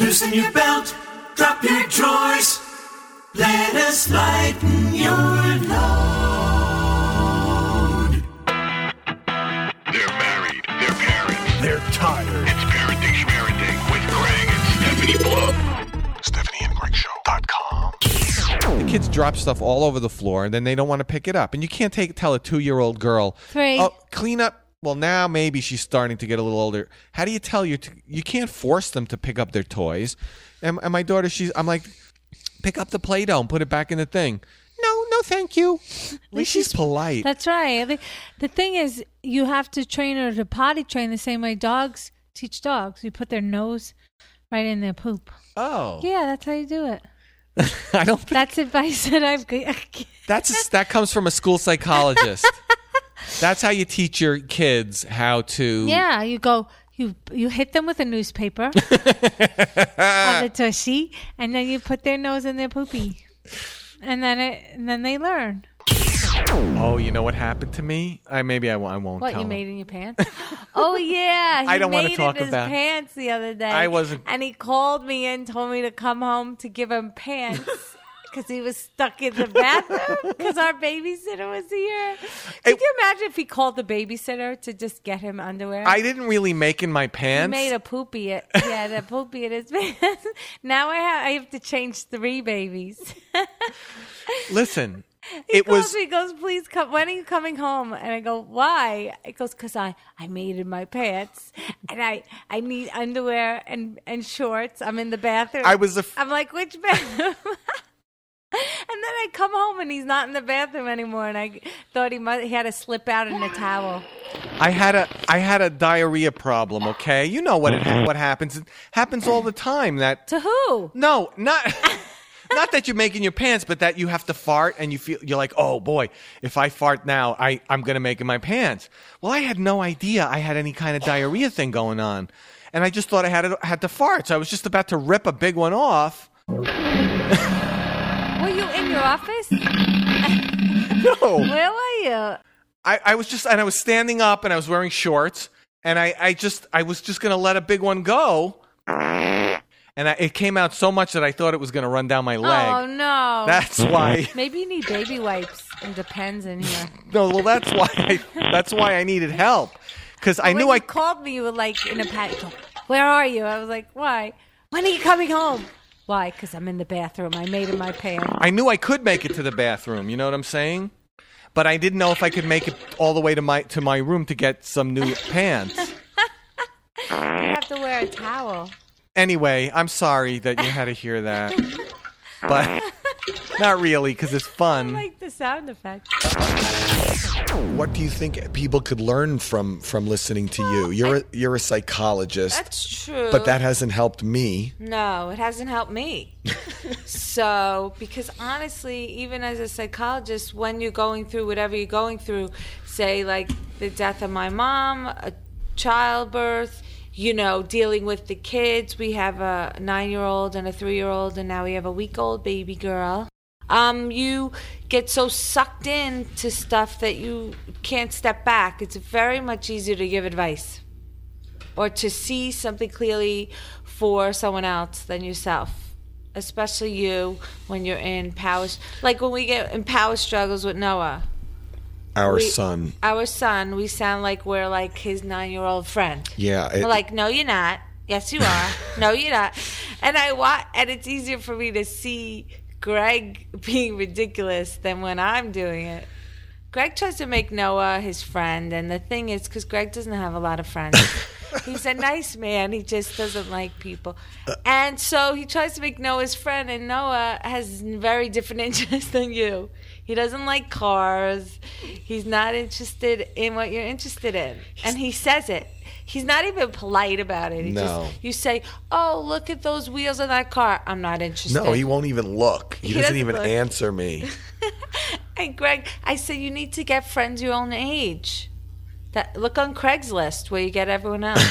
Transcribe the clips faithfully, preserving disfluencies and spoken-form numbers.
Loosen your belt, drop your drawers. Let us lighten your load. They're married. They're parents. They're tired. It's Parenting Schmerenting with Greg and Stephanie Bloom. Stephanie and Greg Show dot com. The kids drop stuff all over the floor, and then they don't want to pick it up. And you can't take tell a two-year-old girl, Three. oh, clean up. Well, now maybe she's starting to get a little older. How do you tell you? To, you can't force them to pick up their toys. And, and my daughter, she's, I'm like, pick up the Play-Doh and put it back in the thing. No, no, thank you. At least she's polite. That's right. The, the thing is, you have to train her to potty train the same way dogs teach dogs. You put their nose right in their poop. Oh. Yeah, that's how you do it. I don't think That's advice that I've got. that's that comes from a school psychologist. That's how you teach your kids how to. Yeah, you go, you you hit them with a newspaper on the tushy, and then you put their nose in their poopy, and then it, and then they learn. Oh, you know what happened to me? I maybe I, won't- I won't. What tell you them. made in your pants? Oh yeah, he I don't wanna made talk it in his about- pants the other day. I wasn't- and he called me and told me to come home to give him pants. Because he was stuck in the bathroom because our babysitter was here. Could It- you imagine if he called the babysitter to just get him underwear? I didn't really make in my He pants. made a poopy. At, he had a poopy in his pants. Now I have I have to change three babies. Listen, He it calls was. me, he goes, please come. When are you coming home? And I go, why? It goes, because I, I made in my pants, and I, I need underwear and, and shorts. I'm in the bathroom. I was a. F- I'm like, which bathroom? And then I come home and he's not in the bathroom anymore, and I thought he might, he had to slip out in a towel. I had a. I had a diarrhea problem. Okay, you know what it ha- what happens. It happens all the time. That To who? no, not. Not that you make in your pants, but that you have to fart and you feel you're like, oh boy, if I fart now, I, I'm gonna make in my pants. Well, I had no idea I had any kind of diarrhea thing going on, and I just thought I had it, had to fart. So I was just about to rip a big one off. Were you in your office? No, Where were you? I, I was just and I was standing up and I was wearing shorts and I, I just I was just gonna let a big one go, and I, it came out so much that I thought it was gonna run down my leg. Oh no! That's why. Maybe you need baby wipes and Depends in here. No, well, that's why. I, that's why I needed help because I When knew you I. called me. You were like in a panic. Where are you? I was like, why? When are you coming home? Why? Because I'm in the bathroom. I made in my pants. I knew I could make it to the bathroom. You know what I'm saying? But I didn't know if I could make it all the way to my to my room to get some new pants. You have to wear a towel. Anyway, I'm sorry that you had to hear that, but not really because it's I fun. like the sound effect. What do you think people could learn from from listening to you? You're a, you're a psychologist, That's true. but that hasn't helped me. No, it hasn't helped me. So, because honestly, even as a psychologist, when you're going through whatever you're going through, say like the death of my mom, a childbirth, you know, dealing with the kids. We have a nine-year-old and a three-year-old, and now we have a week-old baby girl. Um, you get so sucked in to stuff that you can't step back. It's very much easier to give advice or to see something clearly for someone else than yourself, especially you when you're in power. Like when we get in power struggles with Noah, Our we- son, our son, we sound like we're like his nine-year-old friend. yeah, it, We're like, no, you're not. Yes, you are. No, you're not. And I wa- and it's easier for me to see Greg being ridiculous than when I'm doing it. Greg tries to make Noah his friend, and the thing is, because Greg doesn't have a lot of friends. He's a nice man. He just doesn't like people. And so he tries to make Noah his friend, and Noah has very different interests than you. He doesn't like cars. He's not interested in what you're interested in. And he says it. He's not even polite about it. He No. just, you say, oh, look at those wheels on that car. I'm not interested. no, he won't even look. He, He doesn't, doesn't even look. answer me. And Greg, I said, you need to get friends your own age. That Look on Craigslist where you get everyone else.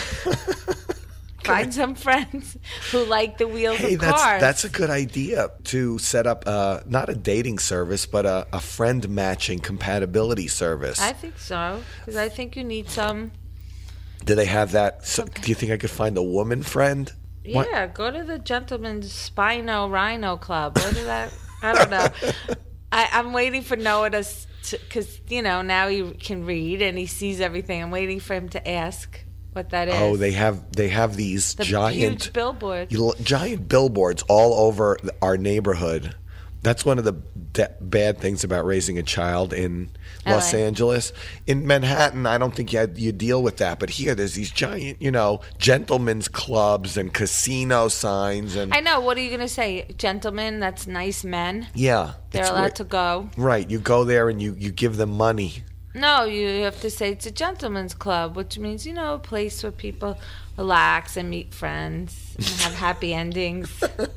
Find some friends who like the wheels Hey, of that's cars. that's a good idea to set up uh, not a dating service, but a, a friend matching compatibility service. I think so. Because I think you need some. Do they have that? So, do you think I could find a woman friend? What? Yeah, go to the Gentleman's Spino Rhino Club. What is that? I don't know. I, I'm waiting for Noah to, because, you know, now he can read and he sees everything. I'm waiting for him to ask what that is. Oh, they have they have these the giant huge billboards. you- giant billboards all over our neighborhood. That's one of the de- bad things about raising a child in Los L A. Angeles. In Manhattan, I don't think you, had, you deal with that. But here, there's these giant, you know, gentlemen's clubs and casino signs. And I know. What are you going to say? Gentlemen, that's nice men. yeah, They're it's allowed weird. to go. Right, you go there and you, you give them money. No, you have to say it's a gentleman's club, which means, you know, a place where people relax and meet friends and have happy endings.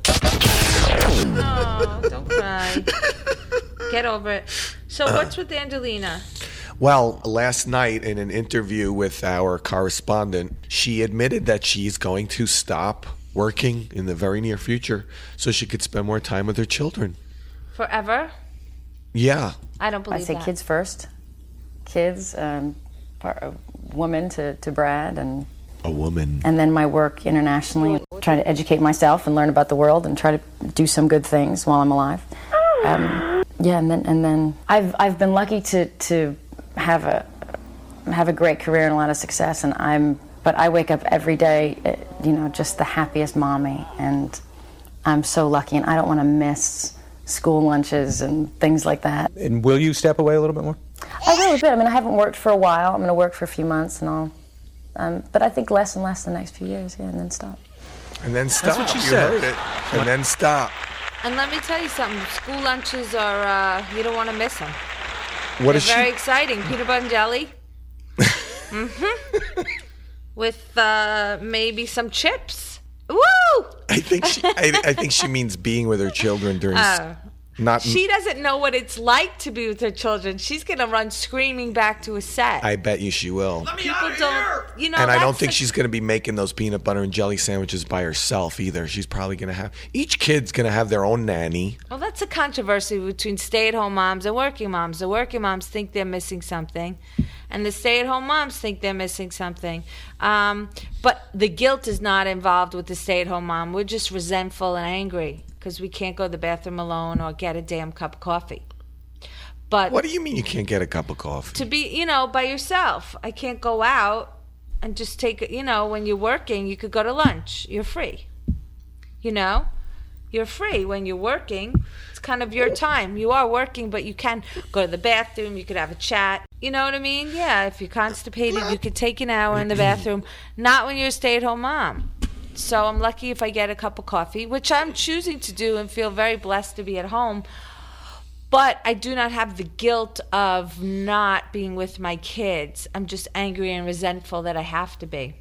No, don't cry. Get over it. So what's with Angelina? Well, last night in an interview with our correspondent, she admitted that she's going to stop working in the very near future so she could spend more time with her children. Forever? Yeah. I don't I believe say that. kids first. Kids, um, part, uh, woman to, to Brad, and A woman. and then my work internationally, trying to educate myself and learn about the world and try to do some good things while I'm alive. Um, yeah, and then and then I've I've been lucky to to have a have a great career and a lot of success, and I'm but I wake up every day, uh, you know, just the happiest mommy, and I'm so lucky, and I don't want to miss school lunches and things like that. And will you step away a little bit more? I will a bit. I mean, I haven't worked for a while. I'm going to work for a few months and all. Um, but I think less and less the next few years, yeah, and then stop. And then stop. what she you said. heard it. And then stop. And let me tell you something. School lunches are, uh, you don't want to miss them. What They're is very she? exciting. Peanut butter and jelly. mm-hmm. With uh, maybe some chips. Woo! I think she. I, I think she means being with her children during. s- Oh. Not. She doesn't know what it's like to be with her children. She's going to run screaming back to a set. I bet you she will. People don't, you know, And I don't that's think the- she's going to be making those peanut butter and jelly sandwiches by herself either. She's probably going to have each kid's going to have their own nanny. Well, that's a controversy between stay-at-home moms and working moms. The working moms think they're missing something, and the stay-at-home moms think they're missing something. Um, but the guilt is not involved with the stay-at-home mom. We're just resentful and angry because we can't go to the bathroom alone or get a damn cup of coffee. But What do you mean you can't get a cup of coffee? to be, you know, by yourself. I can't go out and just take, you know, when you're working, you could go to lunch. You're free. You know? You're free when you're working. It's kind of your time. You are working, but you can go to the bathroom. You could have a chat. You know what I mean? Yeah, if you're constipated, you could take an hour in the bathroom. Not when you're a stay-at-home mom. So I'm lucky if I get a cup of coffee, which I'm choosing to do and feel very blessed to be at home. But I do not have the guilt of not being with my kids. I'm just angry and resentful that I have to be.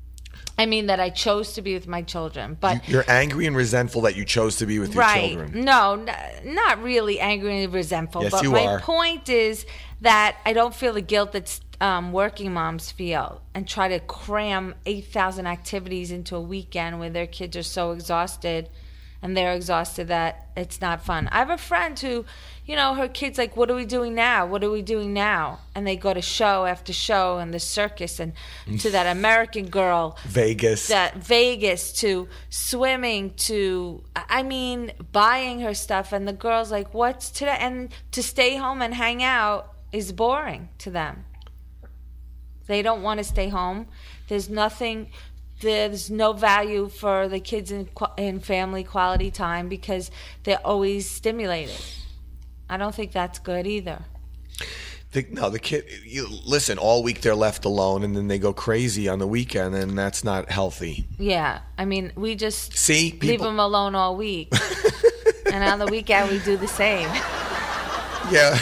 I mean, that I chose to be with my children. But You're angry and resentful that you chose to be with your right. children. No, n- not really angry and resentful. Yes, but you my are. point is that I don't feel the guilt that um, working moms feel and try to cram eight thousand activities into a weekend where their kids are so exhausted and they're exhausted that it's not fun. I have a friend who, you know, her kid's like, what are we doing now? What are we doing now? And they go to show after show and the circus and to that American Girl. Vegas. That Vegas to swimming to, I mean, buying her stuff. And the girl's like, what's today? And to stay home and hang out is boring to them. They don't want to stay home. There's nothing, there's no value for the kids in, qua- in family quality time because they're always stimulated. I don't think that's good either. The, no, the kid. You, listen, all week they're left alone, and then they go crazy on the weekend, and that's not healthy. Yeah, I mean, we just See, leave people. them alone all week. And on the weekend, we do the same. Yeah.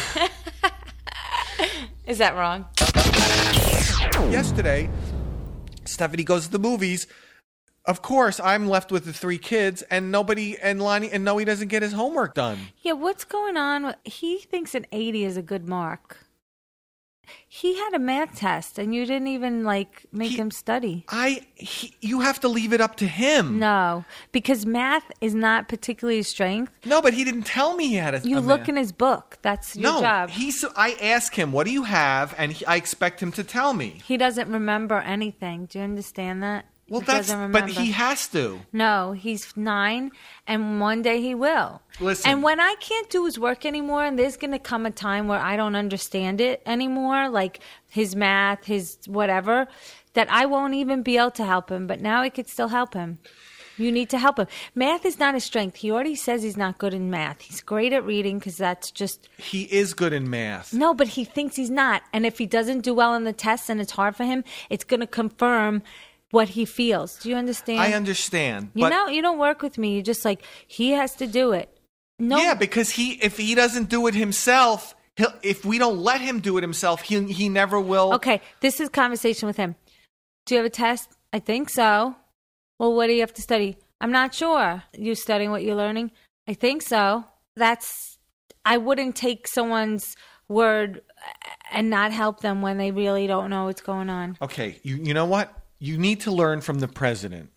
Is that wrong? Yesterday, Stephanie goes to the movies. Of course, I'm left with the three kids, and nobody, and Lonnie, and Noe doesn't get his homework done. Yeah, what's going on? with- He thinks an eighty is a good mark. He had a math test, and you didn't even like make He- him study. I, he, you have to leave it up to him. No, because math is not particularly his strength. No, but he didn't tell me he had a. You a look math- in his book. That's your no, job. he's. I ask him, "What do you have?" and he, I expect him to tell me. He doesn't remember anything. Do you understand that? Well, He that's doesn't but remember. he has to. No, he's nine, and one day he will. Listen. And when I can't do his work anymore, and there's going to come a time where I don't understand it anymore, like his math, his whatever, that I won't even be able to help him. But now I could still help him. You need to help him. Math is not his strength. He already says he's not good in math. He's great at reading because that's just... He is good in math. No, but he thinks he's not. And if he doesn't do well in the tests and it's hard for him, it's going to confirm what he feels. Do you understand? I understand. You but know, you don't work with me. You're just like, he has to do it. No. Yeah, because he if he doesn't do it himself, he'll, if we don't let him do it himself, he he never will. Okay, this is conversation with him. Do you have a test? I think so. Well, what do you have to study? I'm not sure. You studying what you're learning? I think so. That's, I wouldn't take someone's word and not help them when they really don't know what's going on. Okay, you you know what? You need to learn from the president.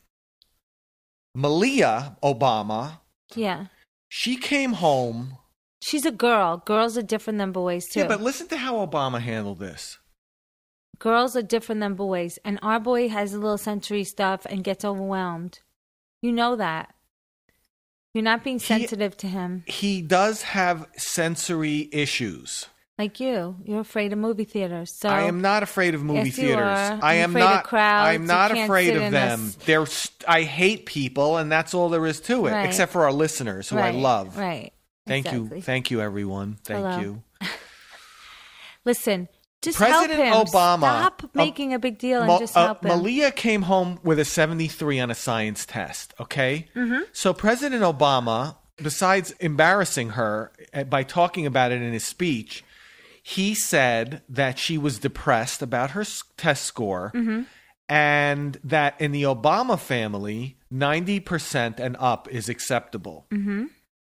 Malia Obama, Yeah. she came home. She's a girl. Girls are different than boys, too. Yeah, but listen to how Obama handled this. Girls are different than boys. And our boy has a little sensory stuff and gets overwhelmed. You know that. You're not being sensitive to him. He does have sensory issues. Like you. You're afraid of movie theaters. So I am not afraid of movie Yes, you theaters. are. I You're am afraid of not. crowds. I'm You not can't afraid sit of in them. a- They're. st- I hate people, and that's all there is to it. Right. Except for our listeners, who Right, I love. Right. Thank Exactly. you. Thank you, everyone. Thank Hello. you. Listen, just President help him. Obama- Stop uh, making a big deal and Ma- just uh, help him. Malia came home with a seventy-three on a science test, okay? Mm-hmm. So President Obama, besides embarrassing her uh, by talking about it in his speech, he said that she was depressed about her s- test score Mm-hmm. and that in the Obama family, ninety percent and up is acceptable. Mm-hmm.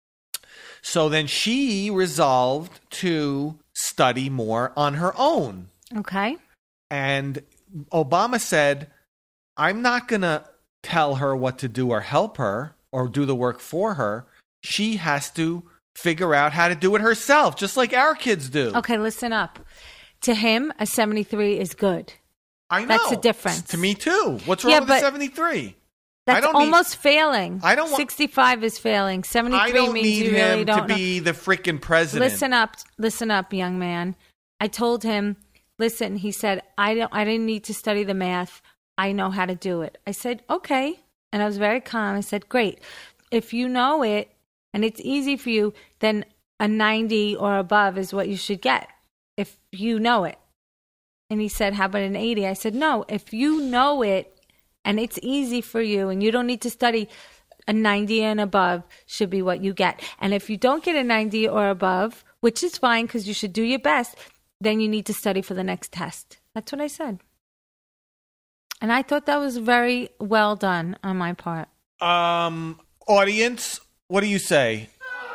So then she resolved to study more on her own. Okay. And Obama said, I'm not going to tell her what to do or help her or do the work for her. She has to figure out how to do it herself, just like our kids do. Okay, listen up. To him, a seventy-three is good. I know. That's the difference. To me, too. What's wrong Yeah, with the but- seventy-three? That's I don't need- almost failing. I don't want- sixty-five is failing. I seventy-three don't means need you really him don't to know. be the freaking president. Listen up, listen up, young man. I told him, listen, he said, I don't I didn't need to study the math. I know how to do it. I said, okay. And I was very calm. I said, great. If you know it and it's easy for you, then a ninety or above is what you should get if you know it. And he said, how about an eighty? I said, no, if you know it and it's easy for you and you don't need to study, a ninety and above should be what you get. And if you don't get a ninety or above, which is fine because you should do your best, then you need to study for the next test. That's what I said. And I thought that was very well done on my part. Um, audience, what do you say?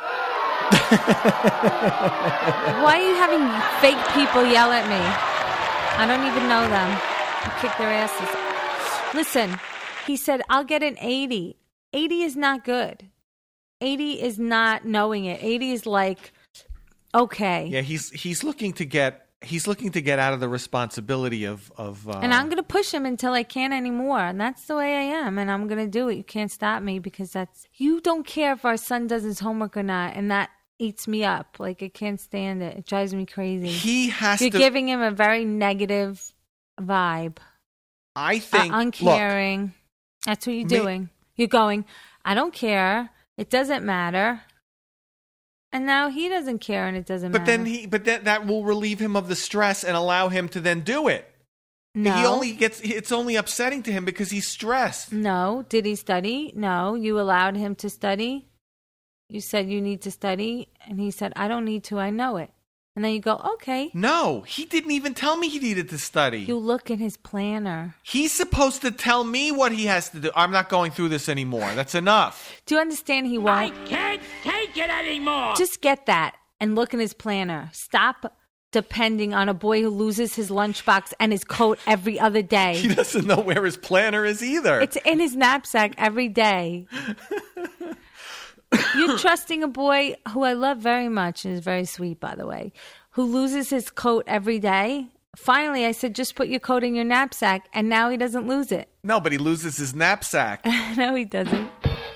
Why are you having fake people yell at me? I don't even know them. I kick their asses. Listen, he said, I'll get an eighty. eighty is not good. eighty is not knowing it. eighty is like, okay. Yeah, he's he's looking to get he's looking to get out of the responsibility of of. Uh, And I'm going to push him until I can't anymore. And that's the way I am. And I'm going to do it. You can't stop me because that's, you don't care if our son does his homework or not. And that eats me up. Like, I can't stand it. It drives me crazy. he has You're to. giving him a very negative vibe. I Uh, think. Look, uncaring. That's what you're Me- doing. You're going, I don't care. It doesn't matter. And now he doesn't care and it doesn't but matter. then he but that that will relieve him of the stress and allow him to then do it. no. He only gets it's only upsetting to him because he's stressed. No. Did he study? No. You allowed him to study? You said you need to study? And he said, I don't need to. I know it. And then you go, okay. No, he didn't even tell me he needed to study. You look in his planner. He's supposed to tell me what he has to do. I'm not going through this anymore. That's enough. Do you understand he won't? I can't take it anymore. Just get that and look in his planner. Stop depending on a boy who loses his lunchbox and his coat every other day. He doesn't know where his planner is either. It's in his knapsack every day. You're trusting a boy who I love very much and is very sweet, by the way, who loses his coat every day Finally, I said, just put your coat in your knapsack, and now he doesn't lose it. No, but he loses his knapsack. No, he doesn't.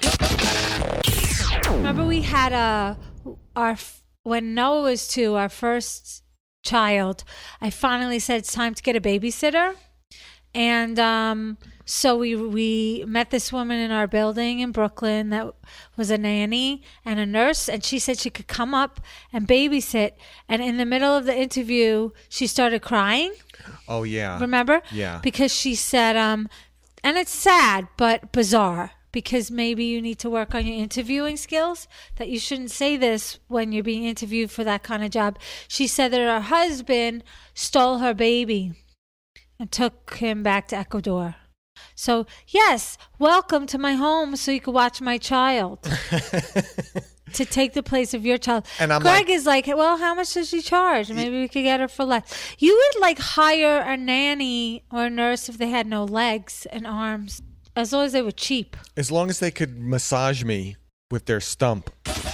Remember we had a our when Noah was two, our first child. I finally said it's time to get a babysitter, and um, so we we met this woman in our building in Brooklyn that was a nanny and a nurse, and she said she could come up and babysit. And in the middle of the interview, she started crying. Oh yeah. Remember? Yeah. Because she said, um, and it's sad but bizarre. Because maybe you need to work on your interviewing skills, that you shouldn't say this when you're being interviewed for that kind of job. She said that her husband stole her baby and took him back to Ecuador. So, yes, welcome to my home so you can watch my child. To take the place of your child. And I'm Greg like, is like, well, how much does she charge? Maybe we could get her for less. You would like hire a nanny or a nurse if they had no legs and arms. As long as they were cheap. as long as they could massage me with their stump.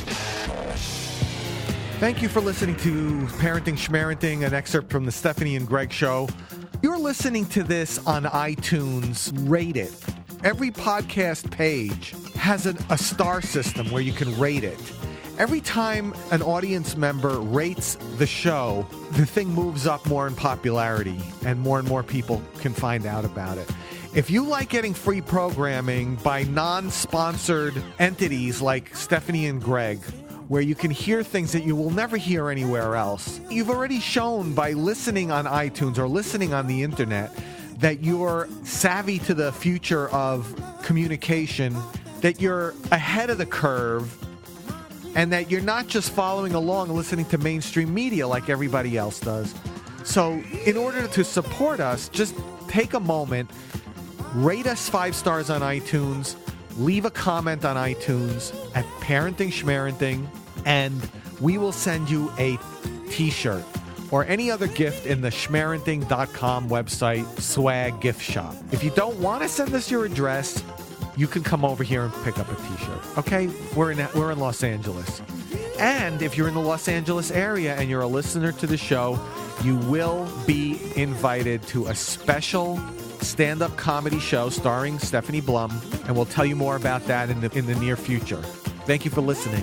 Thank you for listening to Parenting Schmarenting, an excerpt from the Stephanie and Greg Show. You're listening to this on iTunes. Rate it. Every podcast page has an, a star system where you can rate it. Every time an audience member rates the show, the thing moves up more in popularity and more and more people can find out about it. If you like getting free programming by non-sponsored entities like Stephanie and Greg, where you can hear things that you will never hear anywhere else, you've already shown by listening on iTunes or listening on the internet that you're savvy to the future of communication, that you're ahead of the curve, and that you're not just following along and listening to mainstream media like everybody else does. So in order to support us, just take a moment, rate us five stars on iTunes, leave a comment on iTunes at Parenting Schmarenting, and we will send you a t-shirt or any other gift in the schmarenting dot com website swag gift shop. If you don't want to send us your address, you can come over here and pick up a t-shirt. Okay? We're in we're in Los Angeles. And if you're in the Los Angeles area and you're a listener to the show, you will be invited to a special stand-up comedy show starring Stephanie Blum, and we'll tell you more about that in the in the near future. Thank you for listening.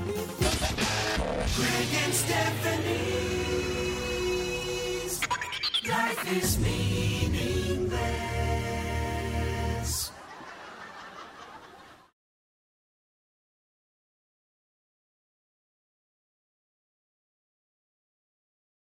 Greg and Stephanie's Life is Meaningless.